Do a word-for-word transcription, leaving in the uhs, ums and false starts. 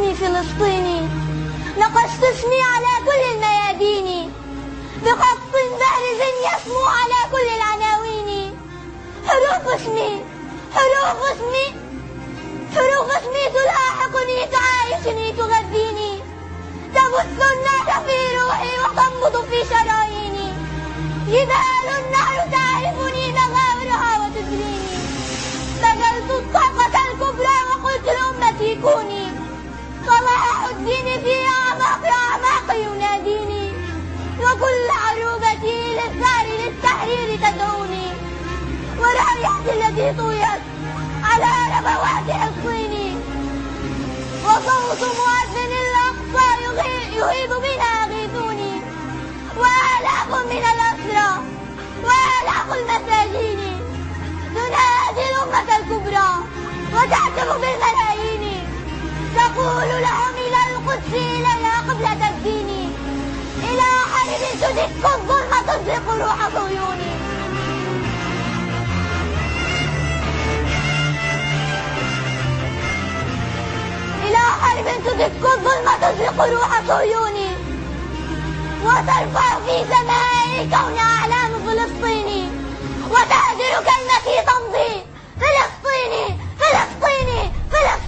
اسمي فلسطيني، نقشت اسمي على كل الميادين، بخط بارز يسمو على كل العناوين. حروف اسمي حروف اسمي حروف اسمي تلاحقني، تعايشني، تغذيني، تبث النار في روحي وتنبض في شراييني. جبال النهر تعرفني مغامرها وتدريني. بذلت الطاقة الكبرى وقلت لأمتي كوني. صلاح الدين في أعماق أعماق يناديني، وكل عروبتي للثار للتحرير تدعوني. ورائحتي التي طويت على ربوات حصيني، وصوت مؤذن الأقصى يهيب بنا أغيثوني. وآلاف من الأسرى وآلاف المساجين تنادي الأمة الكبرى وتهتف بالملايين، تقول لهم إلى القدس إليها قبلة الدين، إلى حرب تدك الظلم تزرق روح صهيوني. إلى حرب تدك الظلم تزرق روح صهيوني، وترفع في سماء كون